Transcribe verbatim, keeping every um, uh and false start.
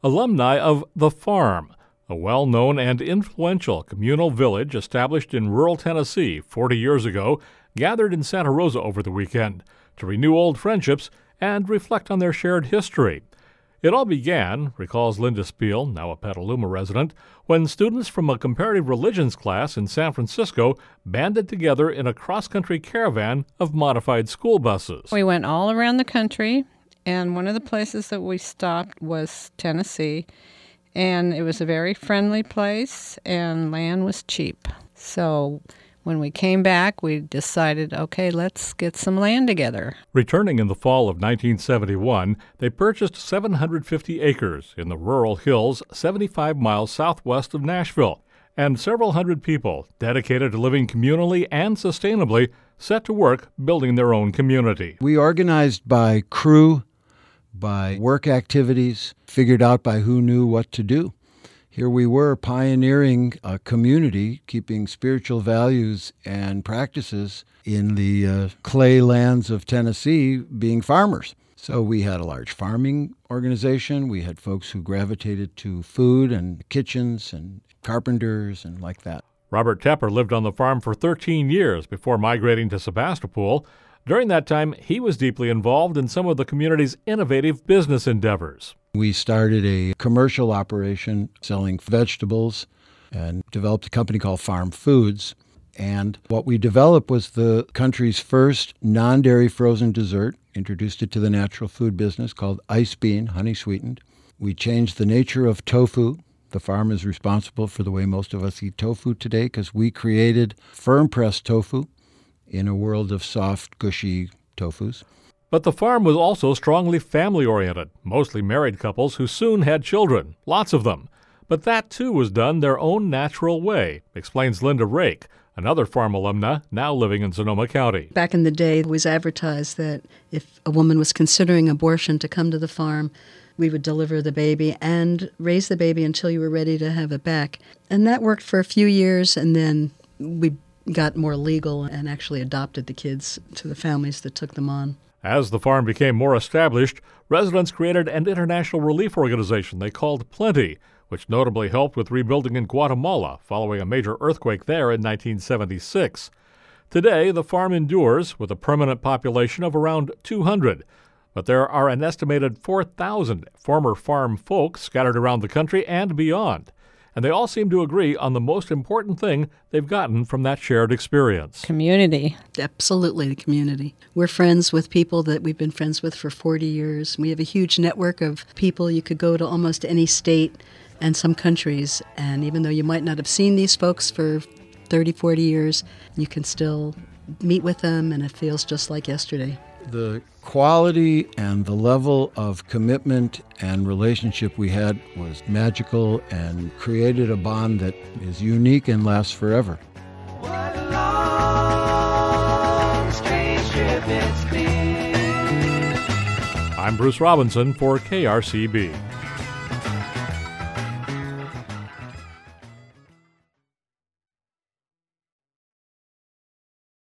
alumni of The Farm, a well-known and influential communal village established in rural Tennessee forty years ago, gathered in Santa Rosa over the weekend to renew old friendships and reflect on their shared history. It all began, recalls Linda Spiel, now a Petaluma resident, when students from a comparative religions class in San Francisco banded together in a cross-country caravan of modified school buses. We went all around the country, and one of the places that we stopped was Tennessee, and it was a very friendly place, and land was cheap. So when we came back, we decided, okay, let's get some land together. Returning in the fall of nineteen seventy-one, they purchased seven hundred fifty acres in the rural hills seventy-five miles southwest of Nashville, and several hundred people dedicated to living communally and sustainably set to work building their own community. We organized by crew, by work activities, figured out by who knew what to do. Here we were pioneering a community, keeping spiritual values and practices in the uh, clay lands of Tennessee, being farmers. So we had a large farming organization. We had folks who gravitated to food and kitchens and carpenters and like that. Robert Tepper lived on the farm for thirteen years before migrating to Sebastopol. During that time, he was deeply involved in some of the community's innovative business endeavors. We started a commercial operation selling vegetables and developed a company called Farm Foods. And what we developed was the country's first non-dairy frozen dessert, introduced it to the natural food business, called Ice Bean, honey sweetened. We changed the nature of tofu. The farm is responsible for the way most of us eat tofu today because we created firm-pressed tofu in a world of soft, gushy tofus. But the farm was also strongly family-oriented, mostly married couples who soon had children, lots of them. But that, too, was done their own natural way, explains Linda Rake, another farm alumna now living in Sonoma County. Back in the day, it was advertised that if a woman was considering abortion to come to the farm, we would deliver the baby and raise the baby until you were ready to have it back. And that worked for a few years, and then we got more legal and actually adopted the kids to the families that took them on. As the farm became more established, residents created an international relief organization they called Plenty, which notably helped with rebuilding in Guatemala following a major earthquake there in nineteen seventy-six. Today, the farm endures with a permanent population of around two hundred, but there are an estimated four thousand former farm folk scattered around the country and beyond. And they all seem to agree on the most important thing they've gotten from that shared experience. Community. Absolutely, the community. We're friends with people that we've been friends with for forty years. We have a huge network of people. You could go to almost any state and some countries, and even though you might not have seen these folks for thirty, forty years, you can still meet with them, and it feels just like yesterday. The quality and the level of commitment and relationship we had was magical and created a bond that is unique and lasts forever. What a long, strange trip it's been. I'm Bruce Robinson for K R C B.